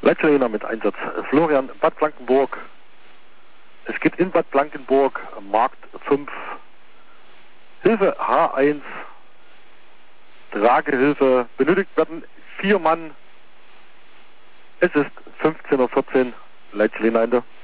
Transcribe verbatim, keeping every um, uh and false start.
Leitselina mit Einsatz Florian, Bad Blankenburg. Es geht in Bad Blankenburg, Markt fünf, Hilfe H eins, Tragehilfe, benötigt werden vier Mann. Es ist fünfzehn Uhr vierzehn, Leitselina Ende.